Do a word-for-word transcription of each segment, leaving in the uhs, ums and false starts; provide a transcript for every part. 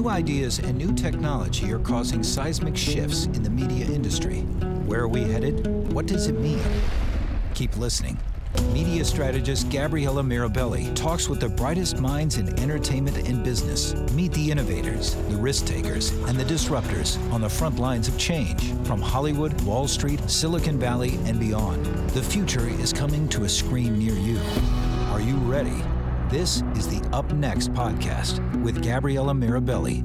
New ideas and new technology are causing seismic shifts in the media industry. Where are we headed? What does it mean? Keep listening. Media strategist Gabriella Mirabelli talks with the brightest minds in entertainment and business. Meet the innovators, the risk takers, and the disruptors on the front lines of change from Hollywood, Wall Street, Silicon Valley, and beyond. The future is coming to a screen near you. Are you ready? This is the Up Next podcast with Gabriella Mirabelli.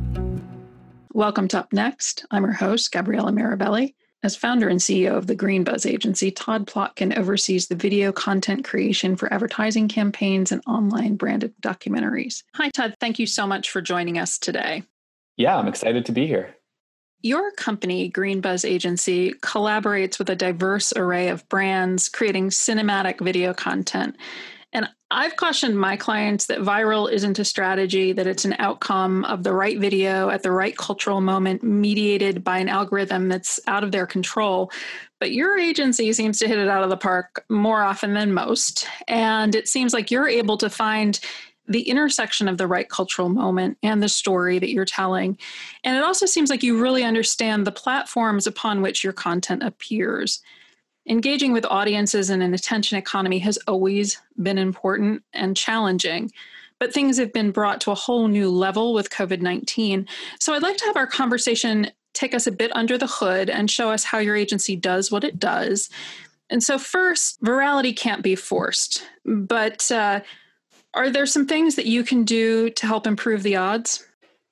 Welcome to Up Next. I'm her host, Gabriella Mirabelli. As founder and C E O of the Green Buzz Agency, Todd Plotkin oversees the video content creation for advertising campaigns and online branded documentaries. Hi, Todd. Thank you so much for joining us today. Yeah, I'm excited to be here. Your company, Green Buzz Agency, collaborates with a diverse array of brands, creating cinematic video content. And I've cautioned my clients that viral isn't a strategy, that it's an outcome of the right video at the right cultural moment, mediated by an algorithm that's out of their control. But your agency seems to hit it out of the park more often than most. And it seems like you're able to find the intersection of the right cultural moment and the story that you're telling. And it also seems like you really understand the platforms upon which your content appears. Engaging with audiences in an attention economy has always been important and challenging, but things have been brought to a whole new level with covid nineteen. So I'd like to have our conversation take us a bit under the hood and show us how your agency does what it does. And so first, virality can't be forced, but uh, are there some things that you can do to help improve the odds?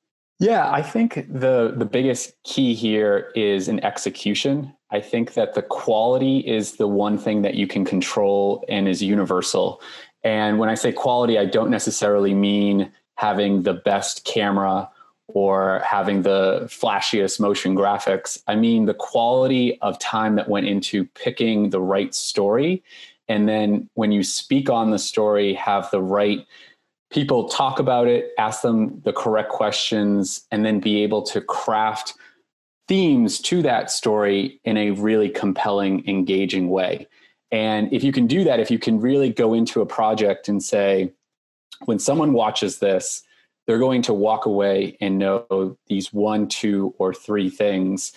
Yeah, I think the the biggest key here is an execution. I think that the quality is the one thing that you can control and is universal. And when I say quality, I don't necessarily mean having the best camera or having the flashiest motion graphics. I mean the quality of time that went into picking the right story. And then when you speak on the story, have the right people talk about it, ask them the correct questions, and then be able to craft themes to that story in a really compelling, engaging way. And if you can do that, if you can really go into a project and say, when someone watches this, they're going to walk away and know these one, two, or three things.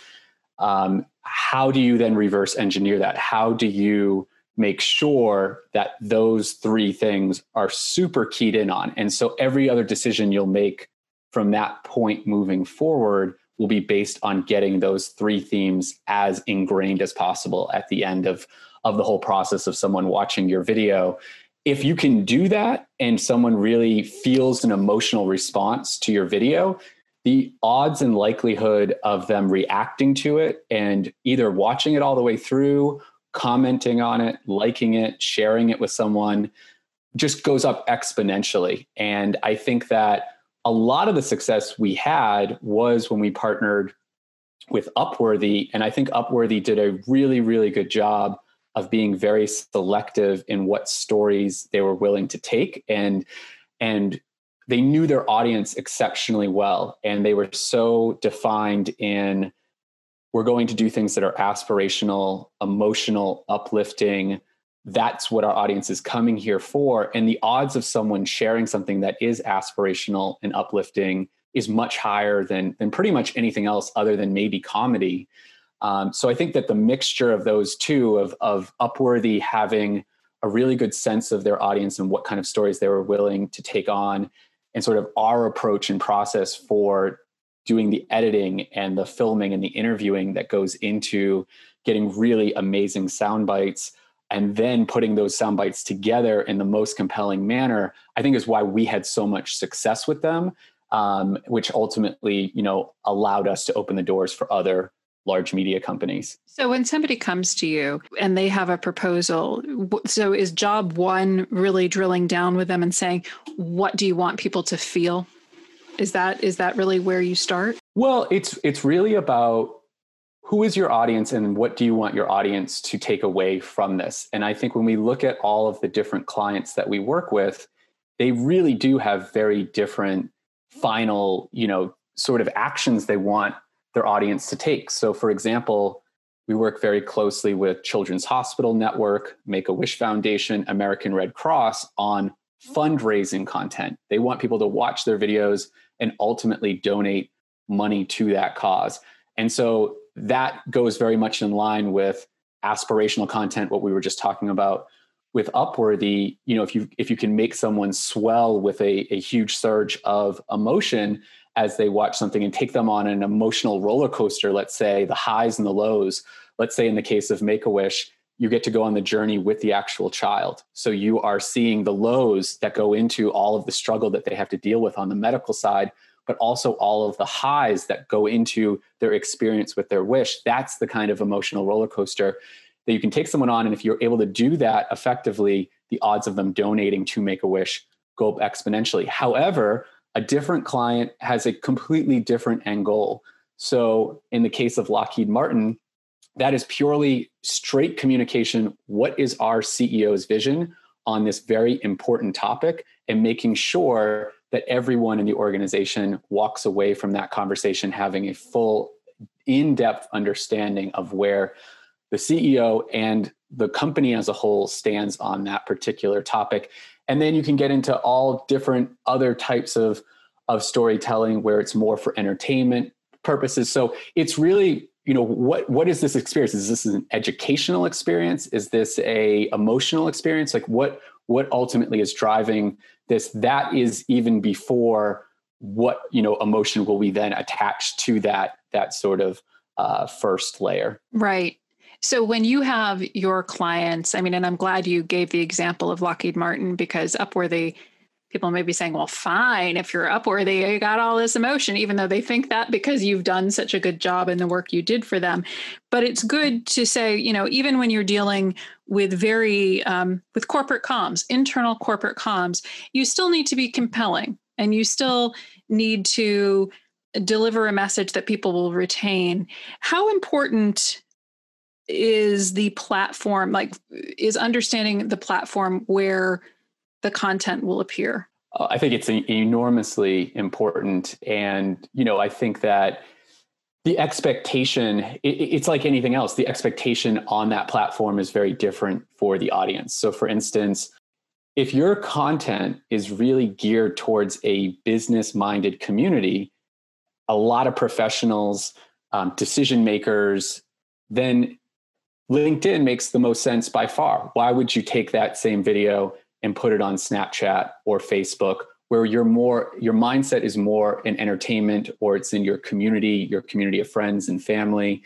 Um, how do you then reverse engineer that? How do you make sure that those three things are super keyed in on? And so every other decision you'll make from that point moving forward will be based on getting those three themes as ingrained as possible at the end of, of the whole process of someone watching your video. If you can do that and someone really feels an emotional response to your video, the odds and likelihood of them reacting to it and either watching it all the way through, commenting on it, liking it, sharing it with someone just goes up exponentially. And I think that a lot of the success we had was when we partnered with Upworthy. And I think Upworthy did a really, really good job of being very selective in what stories they were willing to take. And, and they knew their audience exceptionally well. And they were so defined in, we're going to do things that are aspirational, emotional, uplifting. That's what our audience is coming here for. And the odds of someone sharing something that is aspirational and uplifting is much higher than, than pretty much anything else other than maybe comedy. Um, so I think that the mixture of those two, of, of Upworthy having a really good sense of their audience and what kind of stories they were willing to take on, and sort of our approach and process for doing the editing and the filming and the interviewing that goes into getting really amazing sound bites, and then putting those sound bites together in the most compelling manner, I think is why we had so much success with them, um, which ultimately, you know, allowed us to open the doors for other large media companies. So when somebody comes to you and they have a proposal, so is job one really drilling down with them and saying, what do you want people to feel? Is that is that really where you start? Well, it's it's really about who is your audience and what do you want your audience to take away from this? And I think when we look at all of the different clients that we work with, they really do have very different final, you know, sort of actions they want their audience to take. So for example, we work very closely with Children's Hospital Network, Make-A-Wish Foundation, American Red Cross on fundraising content. They want people to watch their videos and ultimately donate money to that cause. And so that goes very much in line with aspirational content, what we were just talking about with Upworthy. You know, if you if you can make someone swell with a, a huge surge of emotion as they watch something and take them on an emotional roller coaster, let's say the highs and the lows, let's say in the case of Make-A-Wish, you get to go on the journey with the actual child. So you are seeing the lows that go into all of the struggle that they have to deal with on the medical side, but also all of the highs that go into their experience with their wish. That's the kind of emotional roller coaster that you can take someone on. And if you're able to do that effectively, the odds of them donating to Make-A-Wish go up exponentially. However, a different client has a completely different end goal. So in the case of Lockheed Martin, that is purely straight communication. What is our C E O's vision on this very important topic, and making sure that everyone in the organization walks away from that conversation having a full, in-depth understanding of where the C E O and the company as a whole stands on that particular topic. And then you can get into all different other types of, of storytelling where it's more for entertainment purposes. So it's really, you know, what what is this experience? Is this an educational experience? Is this a emotional experience? Like what what ultimately is driving this? That is even before what, you know, emotion will we then attach to that that sort of uh, first layer. Right. So when you have your clients, I mean, and I'm glad you gave the example of Lockheed Martin, because Upworthy, people may be saying, well, fine, if you're Upworthy, you got all this emotion, even though they think that because you've done such a good job in the work you did for them. But it's good to say, you know, even when you're dealing with very, um, with corporate comms, internal corporate comms, you still need to be compelling, and you still need to deliver a message that people will retain. How important is the platform, like is understanding the platform where the content will appear? Uh, I think it's enormously important. And, you know, I think that the expectation, it, it's like anything else, the expectation on that platform is very different for the audience. So for instance, if your content is really geared towards a business-minded community, a lot of professionals, um, decision makers, then LinkedIn makes the most sense by far. Why would you take that same video and put it on Snapchat or Facebook, where you're more, your mindset is more in entertainment, or it's in your community, your community of friends and family?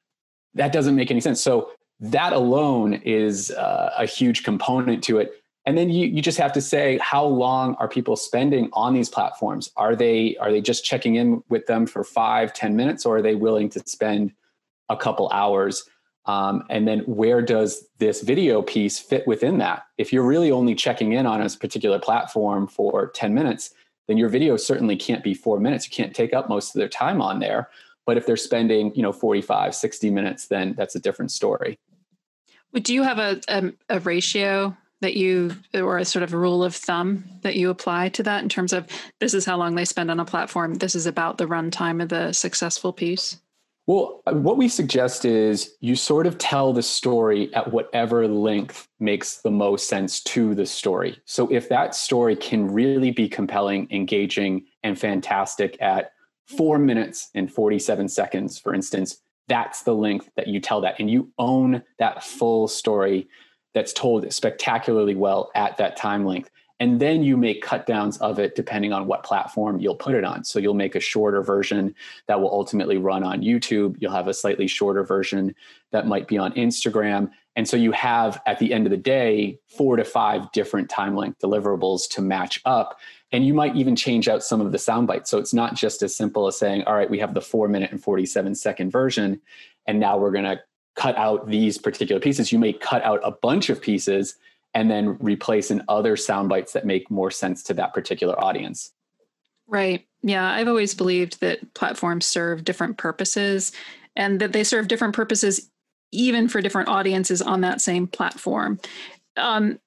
That doesn't make any sense. So that alone is uh, a huge component to it. And then you you just have to say, how long are people spending on these platforms? Are they are they just checking in with them for five, ten minutes, or are they willing to spend a couple hours? Um, and then where does this video piece fit within that? If you're really only checking in on a particular platform for ten minutes, then your video certainly can't be four minutes. You can't take up most of their time on there. But if they're spending, you know, forty-five, sixty minutes, then that's a different story. Would you have a, a, a ratio that you, or a sort of rule of thumb that you apply to that in terms of this is how long they spend on a platform, this is about the runtime of the successful piece? Well, what we suggest is you sort of tell the story at whatever length makes the most sense to the story. So if that story can really be compelling, engaging, and fantastic at four minutes and forty-seven seconds, for instance, that's the length that you tell that. And you own that full story that's told spectacularly well at that time length. And then you make cut downs of it depending on what platform you'll put it on. So you'll make a shorter version that will ultimately run on YouTube. You'll have a slightly shorter version that might be on Instagram. And so you have, at the end of the day, four to five different time length deliverables to match up. And you might even change out some of the sound bites. So it's not just as simple as saying, all right, we have the four minute and forty-seven second version, and now we're going to cut out these particular pieces. You may cut out a bunch of pieces and then replace in other sound bites that make more sense to that particular audience. Right. Yeah. I've always believed that platforms serve different purposes, and that they serve different purposes even for different audiences on that same platform. Um,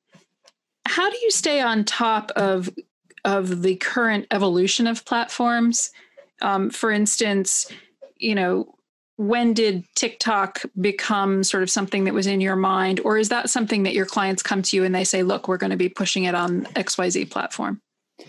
how do you stay on top of, of the current evolution of platforms? Um, for instance, you know, when did TikTok become sort of something that was in your mind? Or is that something that your clients come to you and they say, look, we're going to be pushing it on X Y Z platform?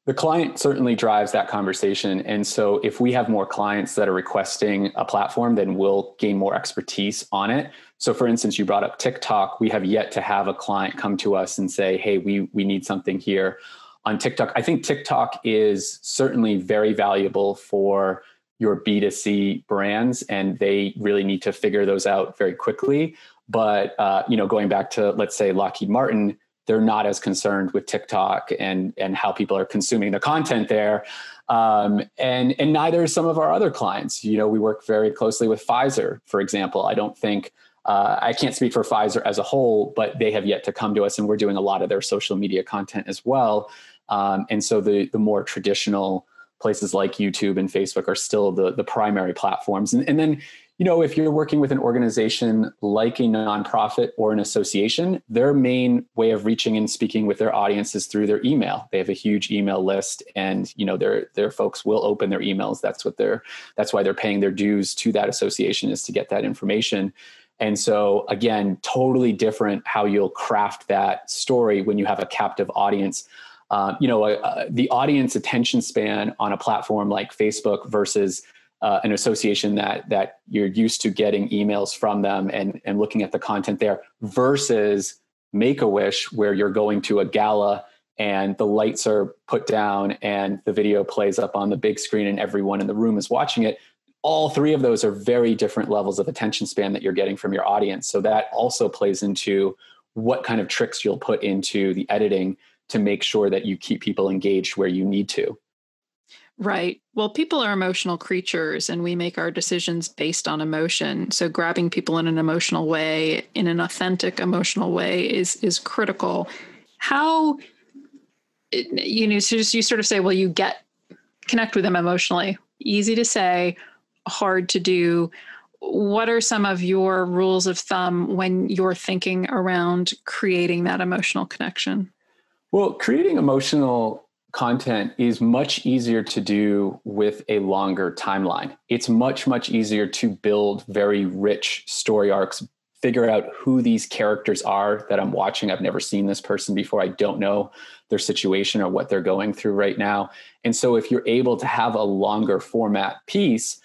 The client certainly drives that conversation. And so if we have more clients that are requesting a platform, then we'll gain more expertise on it. So for instance, you brought up TikTok. We have yet to have a client come to us and say, hey, we, we need something here on TikTok. I think TikTok is certainly very valuable for your B two C brands, and they really need to figure those out very quickly. But, uh, you know, going back to, let's say, Lockheed Martin, they're not as concerned with TikTok and, and how people are consuming the content there. Um, and, and neither is some of our other clients. You know, we work very closely with Pfizer, for example. I don't think, uh, I can't speak for Pfizer as a whole, but they have yet to come to us, and we're doing a lot of their social media content as well. Um, and so the, the more traditional places like YouTube and Facebook are still the, the primary platforms. And, and then, you know, if you're working with an organization like a nonprofit or an association, their main way of reaching and speaking with their audience is through their email. They have a huge email list, and, you know, their, their folks will open their emails. That's what they're, that's why they're paying their dues to that association, is to get that information. And so again, totally different how you'll craft that story when you have a captive audience. Uh, you know, uh, the audience attention span on a platform like Facebook versus uh, an association that that you're used to getting emails from them and, and looking at the content there, versus Make-A-Wish, where you're going to a gala and the lights are put down and the video plays up on the big screen and everyone in the room is watching it. All three of those are very different levels of attention span that you're getting from your audience. So that also plays into what kind of tricks you'll put into the editing to make sure that you keep people engaged where you need to. Right. Well, people are emotional creatures, and we make our decisions based on emotion. So grabbing people in an emotional way, in an authentic emotional way, is is critical. How, you know, so just, you sort of say, well, you get, connect with them emotionally. Easy to say, hard to do. What are some of your rules of thumb when you're thinking around creating that emotional connection? Well, creating emotional content is much easier to do with a longer timeline. It's much, much easier to build very rich story arcs, figure out who these characters are that I'm watching. I've never seen this person before. I don't know their situation or what they're going through right now. And so if you're able to have a longer format piece,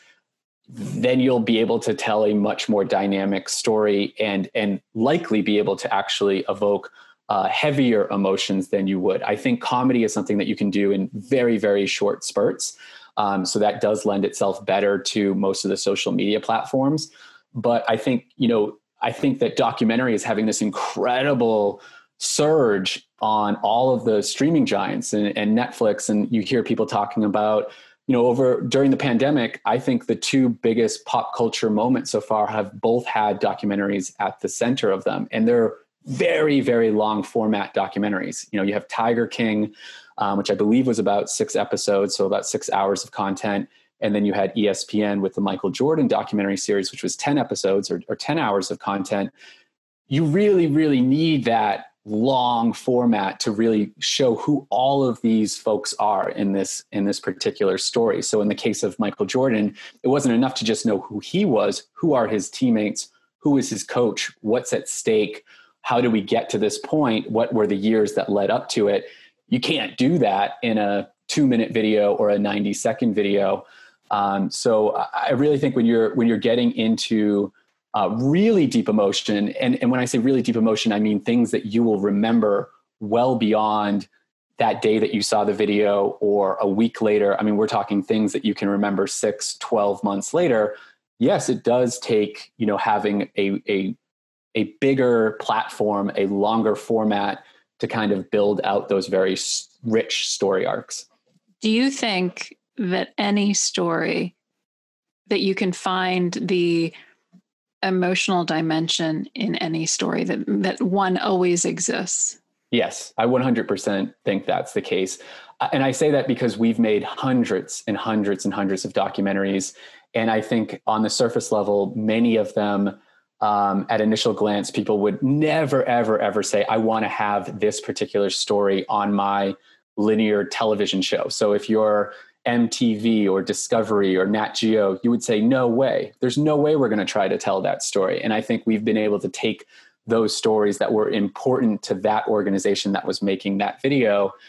then you'll be able to tell a much more dynamic story and, and likely be able to actually evoke Uh, heavier emotions than you would. I think comedy is something that you can do in very, very short spurts. Um, so that does lend itself better to most of the social media platforms. But I think, you know, I think that documentary is having this incredible surge on all of the streaming giants and, and Netflix. And you hear people talking about, you know, over during the pandemic, I think the two biggest pop culture moments so far have both had documentaries at the center of them. And they're very, very long format documentaries. You know, you have Tiger King, um, which I believe was about six episodes, so about six hours of content. And then you had E S P N with the Michael Jordan documentary series, which was ten episodes or, or ten hours of content. You really, really need that long format to really show who all of these folks are in this, in this particular story. So in the case of Michael Jordan, it wasn't enough to just know who he was, who are his teammates, who is his coach, what's at stake, how do we get to this point? What were the years that led up to it? You can't do that in a two minute video or a ninety second video. Um, so I really think when you're, when you're getting into uh, really deep emotion, and, and when I say really deep emotion, I mean things that you will remember well beyond that day that you saw the video or a week later. I mean, we're talking things that you can remember six, twelve months later. Yes, it does take, you know, having a, a a bigger platform, a longer format to kind of build out those very rich story arcs. Do you think that any story that you can find the emotional dimension in any story, that, that one always exists? Yes, I one hundred percent think that's the case. And I say that because we've made hundreds and hundreds and hundreds of documentaries. And I think on the surface level, many of them, Um, at initial glance, people would never, ever, ever say, I want to have this particular story on my linear television show. So if you're M T V or Discovery or Nat Geo, you would say, no way. There's no way we're going to try to tell that story. And I think we've been able to take those stories that were important to that organization that was making that video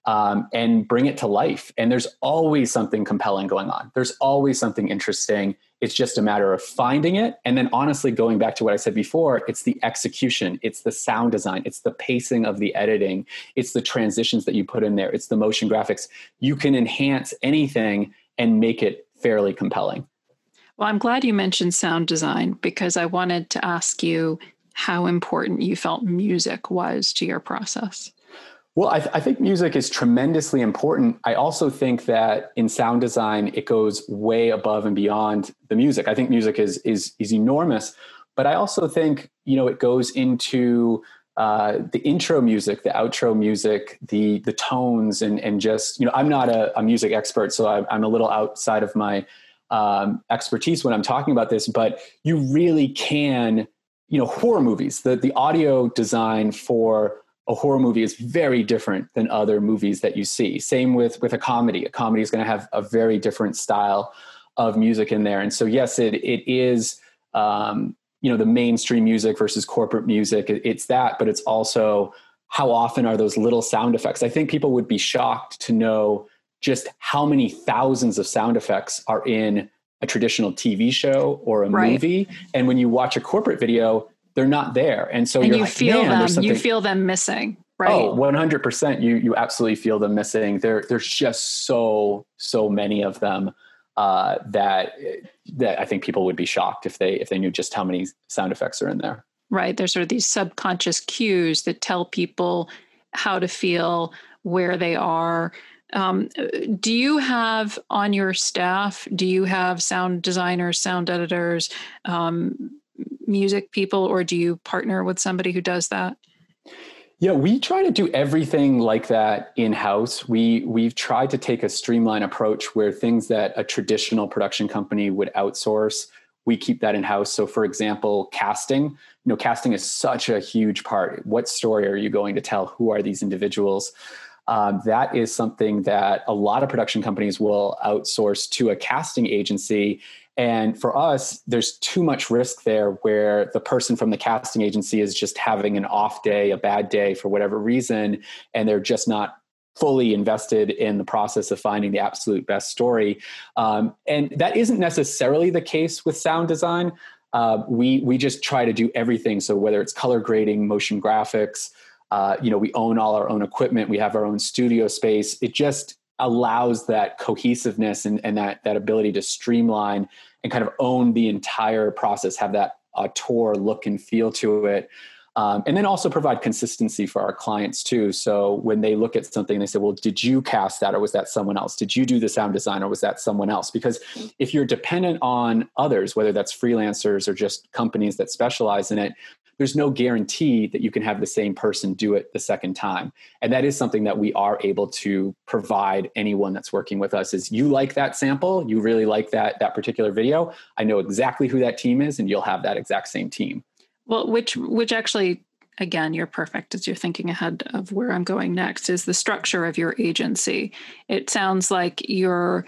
um, and bring it to life. And there's always something compelling going on. There's always something interesting. It's just a matter of finding it. And then honestly, going back to what I said before, it's the execution, it's the sound design, it's the pacing of the editing, it's the transitions that you put in there, it's the motion graphics. You can enhance anything and make it fairly compelling. Well, I'm glad you mentioned sound design, because I wanted to ask you how important you felt music was to your process. Well, I, th- I think music is tremendously important. I also think that in sound design, it goes way above and beyond the music. I think music is is is enormous, but I also think, you know, it goes into uh, the intro music, the outro music, the the tones, and and just, you know, I'm not a, a music expert, so I'm, I'm a little outside of my um, expertise when I'm talking about this. But you really can, you know, horror movies, the the audio design for a horror movie is very different than other movies that you see. Same with, with a comedy. A comedy is going to have a very different style of music in there. And so, yes, it it is, um, you know, the mainstream music versus corporate music. It, it's that, but it's also how often are those little sound effects. I think people would be shocked to know just how many thousands of sound effects are in a traditional T V show or a right. movie. And when you watch a corporate video, they're not there. And so and you're you like, feel man, them, you feel them missing, right? Oh, one hundred percent. You, you absolutely feel them missing. There, there's just so, so many of them uh, that, that I think people would be shocked if they, if they knew just how many sound effects are in there. Right. There's sort of these subconscious cues that tell people how to feel, where they are. Um, do you have on your staff, do you have sound designers, sound editors, um, music people, or do you partner with somebody who does that? Yeah, we try to do everything like that in-house. We, we've tried to take a streamlined approach where things that a traditional production company would outsource, we keep that in-house. So for example, casting, you know, casting is such a huge part. What story are you going to tell? Who are these individuals? Um, that is something that a lot of production companies will outsource to a casting agency. And for us, there's too much risk there where the person from the casting agency is just having an off day, a bad day for whatever reason, and they're just not fully invested in the process of finding the absolute best story. Um, and that isn't necessarily the case with sound design. Uh, we we just try to do everything. So whether it's color grading, motion graphics, uh, you know, we own all our own equipment. We have our own studio space. It just allows that cohesiveness and, and that that ability to streamline and kind of own the entire process, have that auteur look and feel to it. Um, and then also provide consistency for our clients too. So when they look at something, they say, well, did you cast that or was that someone else? Did you do the sound design or was that someone else? Because if you're dependent on others, whether that's freelancers or just companies that specialize in it, there's no guarantee that you can have the same person do it the second time. And that is something that we are able to provide anyone that's working with us is you like that sample, you really like that, that particular video. I know exactly who that team is and you'll have that exact same team. Well, which, which actually, again, you're perfect as you're thinking ahead of where I'm going next is the structure of your agency. It sounds like you're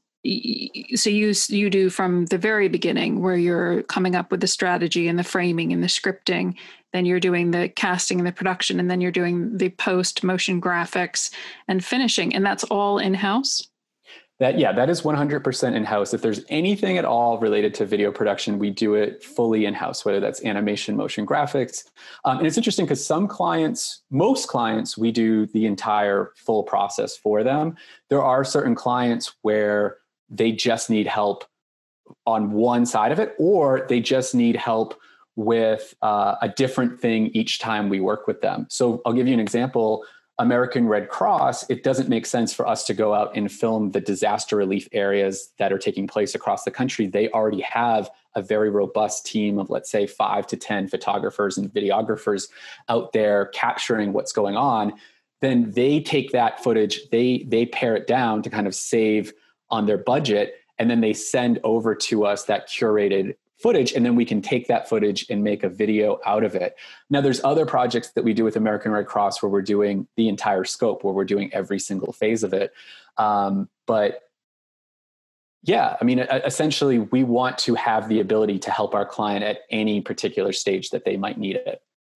So you you do from the very beginning where you're coming up with the strategy and the framing and the scripting, then you're doing the casting and the production, and then you're doing the post motion graphics and finishing. And that's all in-house? That, yeah, that is one hundred percent in-house. If there's anything at all related to video production, we do it fully in-house, whether that's animation, motion graphics. Um, and it's interesting because some clients, most clients, we do the entire full process for them. There are certain clients where they just need help on one side of it, or they just need help with uh, a different thing each time we work with them. So I'll give you an example. American Red Cross, it doesn't make sense for us to go out and film the disaster relief areas that are taking place across the country. They already have a very robust team of, let's say, five to ten photographers and videographers out there capturing what's going on. Then they take that footage, they they pare it down to kind of save on their budget, and then they send over to us that curated footage, and then we can take that footage and make a video out of it. Now, there's other projects that we do with American Red Cross where we're doing the entire scope, where we're doing every single phase of it. Um, but yeah, I mean, essentially, we want to have the ability to help our client at any particular stage that they might need it.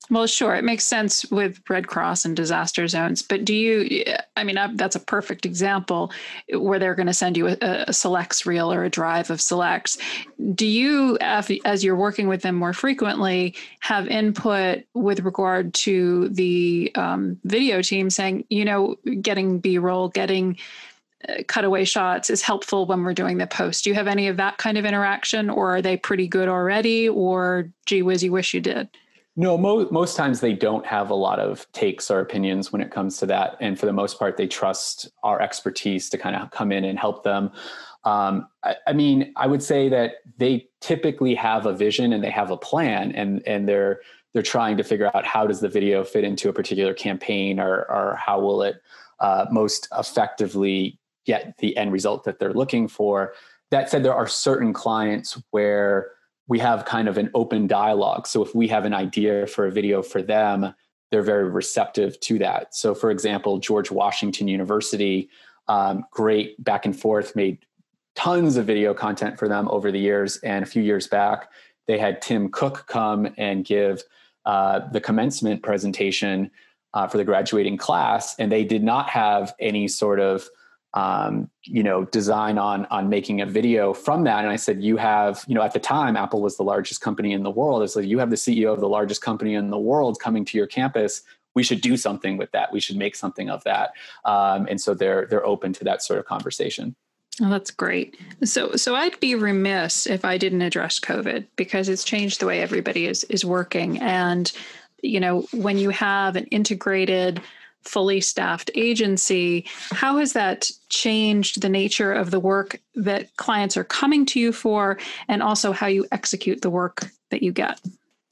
Well, sure. It makes sense with Red Cross and disaster zones. But do you, I mean, that's a perfect example where they're going to send you a, a selects reel or a drive of selects. Do you, as you're working with them more frequently, have input with regard to the um, video team saying, you know, getting B-roll, getting uh, cutaway shots is helpful when we're doing the post? Do you have any of that kind of interaction, or are they pretty good already? Or gee whiz, you wish you did? No, mo- most times they don't have a lot of takes or opinions when it comes to that. And for the most part, they trust our expertise to kind of come in and help them. Um, I, I mean, I would say that they typically have a vision and they have a plan, and, and they're they're trying to figure out how does the video fit into a particular campaign, or, or how will it uh, most effectively get the end result that they're looking for. That said, there are certain clients where we have kind of an open dialogue. So if we have an idea for a video for them, they're very receptive to that. So for example, George Washington University, um, great back and forth, made tons of video content for them over the years. And a few years back, they had Tim Cook come and give uh, the commencement presentation uh, for the graduating class. And they did not have any sort of um, you know, design on, on making a video from that. And I said, you have, you know, at the time, Apple was the largest company in the world. It's like, you have the C E O of the largest company in the world coming to your campus. We should do something with that. We should make something of that. Um, and so they're, they're open to that sort of conversation. Oh, that's great. So, so I'd be remiss if I didn't address COVID, because it's changed the way everybody is, is working. And, you know, when you have an integrated, fully staffed agency, how has that changed the nature of the work that clients are coming to you for, and also how you execute the work that you get?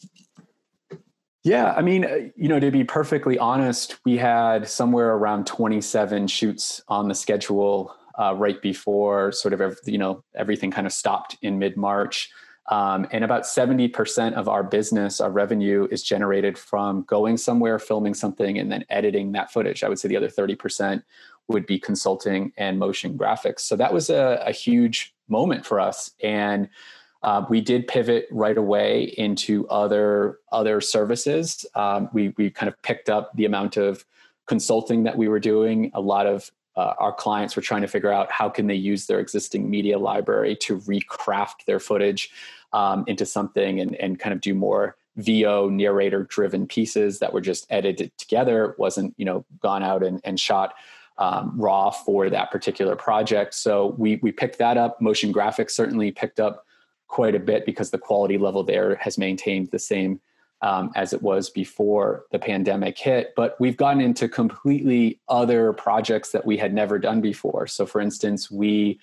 Yeah, I mean, you know, to be perfectly honest, we had somewhere around twenty-seven shoots on the schedule uh, right before sort of, you know, everything kind of stopped in mid-March. Um, and about seventy percent of our business, our revenue, is generated from going somewhere, filming something, and then editing that footage. I would say the other thirty percent would be consulting and motion graphics. So that was a, a huge moment for us. And uh, we did pivot right away into other, other services. Um, we, we kind of picked up the amount of consulting that we were doing. A lot of Uh, our clients were trying to figure out how can they use their existing media library to recraft their footage um, into something, and, and kind of do more V O narrator driven pieces that were just edited together. It wasn't, you know, gone out and, and shot um, raw for that particular project. So we, we picked that up. Motion graphics certainly picked up quite a bit, because the quality level there has maintained the same Um, as it was before the pandemic hit. But we've gotten into completely other projects that we had never done before. So for instance, we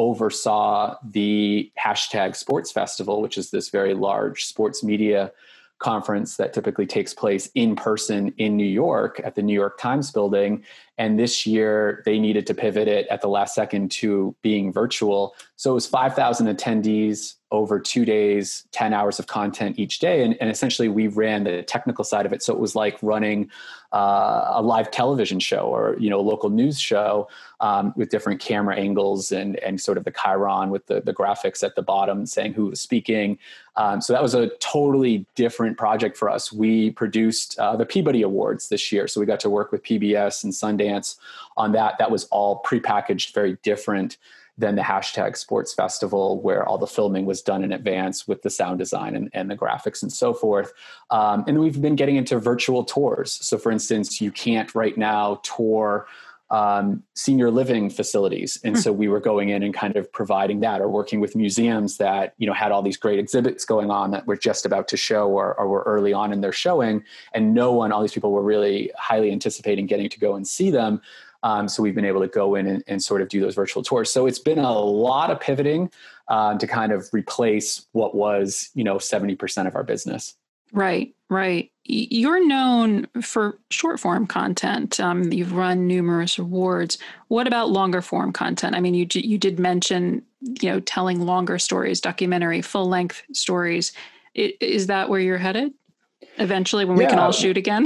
oversaw the hashtag Sports Festival, which is this very large sports media conference that typically takes place in person in New York at the New York Times building. And this year they needed to pivot it at the last second to being virtual. So it was five thousand attendees over two days, ten hours of content each day. And, and essentially we ran the technical side of it. So it was like running uh, a live television show, or, you know, a local news show um, with different camera angles, and, and sort of the chyron with the, the graphics at the bottom saying who was speaking. Um, so that was a totally different project for us. We produced uh, the Peabody Awards this year. So we got to work with P B S and Sundance on that. That was all prepackaged, very different than the hashtag Sports Festival, where all the filming was done in advance with the sound design and, and the graphics and so forth. Um, and we've been getting into virtual tours. So for instance, you can't right now tour um, senior living facilities. And so we were going in and kind of providing that, or working with museums that, you know, had all these great exhibits going on that were just about to show, or, or were early on in their showing. And no one, all these people were really highly anticipating getting to go and see them. Um, so we've been able to go in and, and sort of do those virtual tours. So it's been a lot of pivoting uh, to kind of replace what was, you know, seventy percent of our business. Right, right. You're known for short form content. Um, you've run numerous awards. What about longer form content? I mean, you you did mention, you know, telling longer stories, documentary, full length stories. Is that where you're headed eventually, when we yeah. can all shoot again?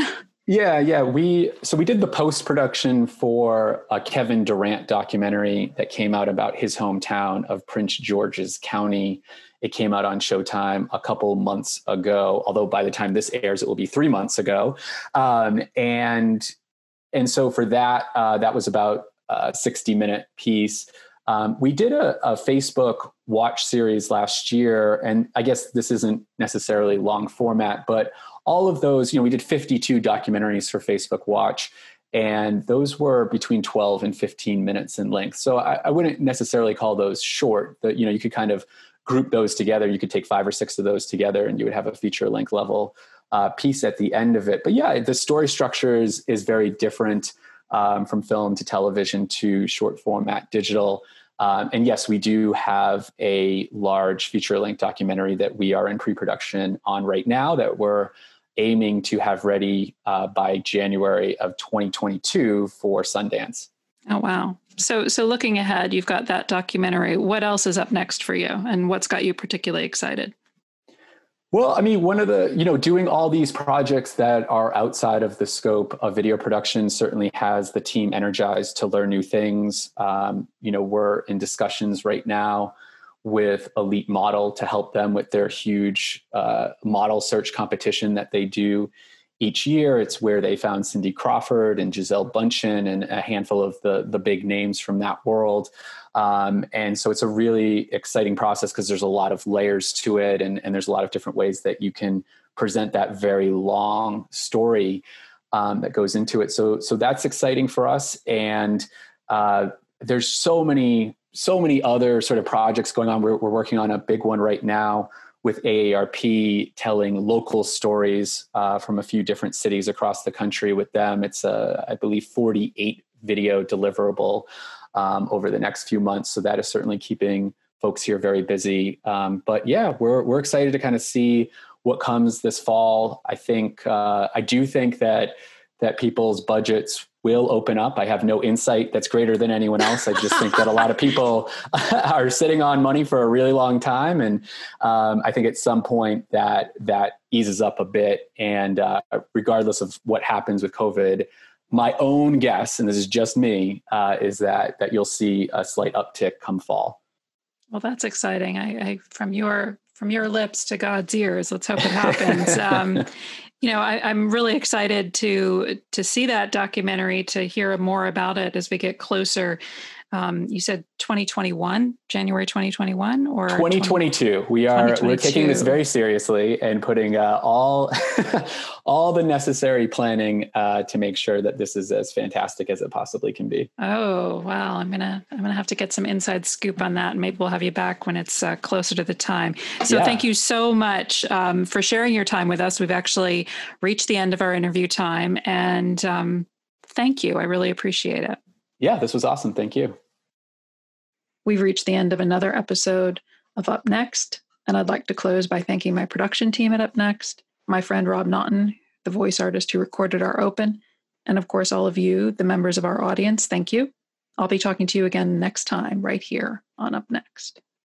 Yeah, yeah. We so we did the post production for a Kevin Durant documentary that came out about his hometown of Prince George's County. It came out on Showtime a couple months ago, although by the time this airs, it will be three months ago. Um, and and so for that, uh, that was about a sixty minute piece. Um, we did a, a Facebook watch series last year, and I guess this isn't necessarily long format, but all of those, you know, we did fifty-two documentaries for Facebook Watch, and those were between twelve and fifteen minutes in length. So I, I wouldn't necessarily call those short. That, you know, you could kind of group those together. You could take five or six of those together, and you would have a feature length level uh, piece at the end of it. But yeah, the story structure is, is very different um, from film to television to short format digital. Um, and yes, we do have a large feature length documentary that we are in pre-production on right now that we're aiming to have ready uh, by January of twenty twenty-two for Sundance. Oh, wow. So, so looking ahead, you've got that documentary. What else is up next for you, and what's got you particularly excited? Well, I mean, one of the, you know, doing all these projects that are outside of the scope of video production certainly has the team energized to learn new things. Um, you know, we're in discussions right now with Elite Model to help them with their huge uh, model search competition that they do each year. It's where they found Cindy Crawford and Gisele Bundchen and a handful of the, the big names from that world. Um, and so it's a really exciting process because there's a lot of layers to it, and, and there's a lot of different ways that you can present that very long story um, that goes into it. So, so that's exciting for us. And uh, there's so many so many other sort of projects going on. We're, we're working on a big one right now with A A R P, telling local stories uh, from a few different cities across the country with them. It's a, I believe, forty-eight video deliverable um, over the next few months. So that is certainly keeping folks here very busy. Um, but yeah, we're, we're excited to kind of see what comes this fall. I think, uh, I do think that, that people's budgets will open up. I have no insight that's greater than anyone else. I just think that a lot of people are sitting on money for a really long time. And um, I think at some point that that eases up a bit. And uh, regardless of what happens with COVID, my own guess, and this is just me, uh, is that that you'll see a slight uptick come fall. Well, that's exciting. I, I from your from your lips to God's ears. Let's hope it happens. um, You know, I, I'm really excited to to see that documentary, to hear more about it as we get closer. Um, you said twenty twenty-one, January twenty twenty-one, or twenty twenty-two. We are we're taking this very seriously and putting uh, all all the necessary planning uh, to make sure that this is as fantastic as it possibly can be. Oh wow! I'm gonna I'm gonna have to get some inside scoop on that, and maybe we'll have you back when it's uh, closer to the time. So yeah. Thank you so much um, for sharing your time with us. We've actually reached the end of our interview time, and um, thank you. I really appreciate it. Yeah, this was awesome. Thank you. We've reached the end of another episode of Up Next, and I'd like to close by thanking my production team at Up Next, my friend Rob Naughton, the voice artist who recorded our open, and of course, all of you, the members of our audience. Thank you. I'll be talking to you again next time right here on Up Next.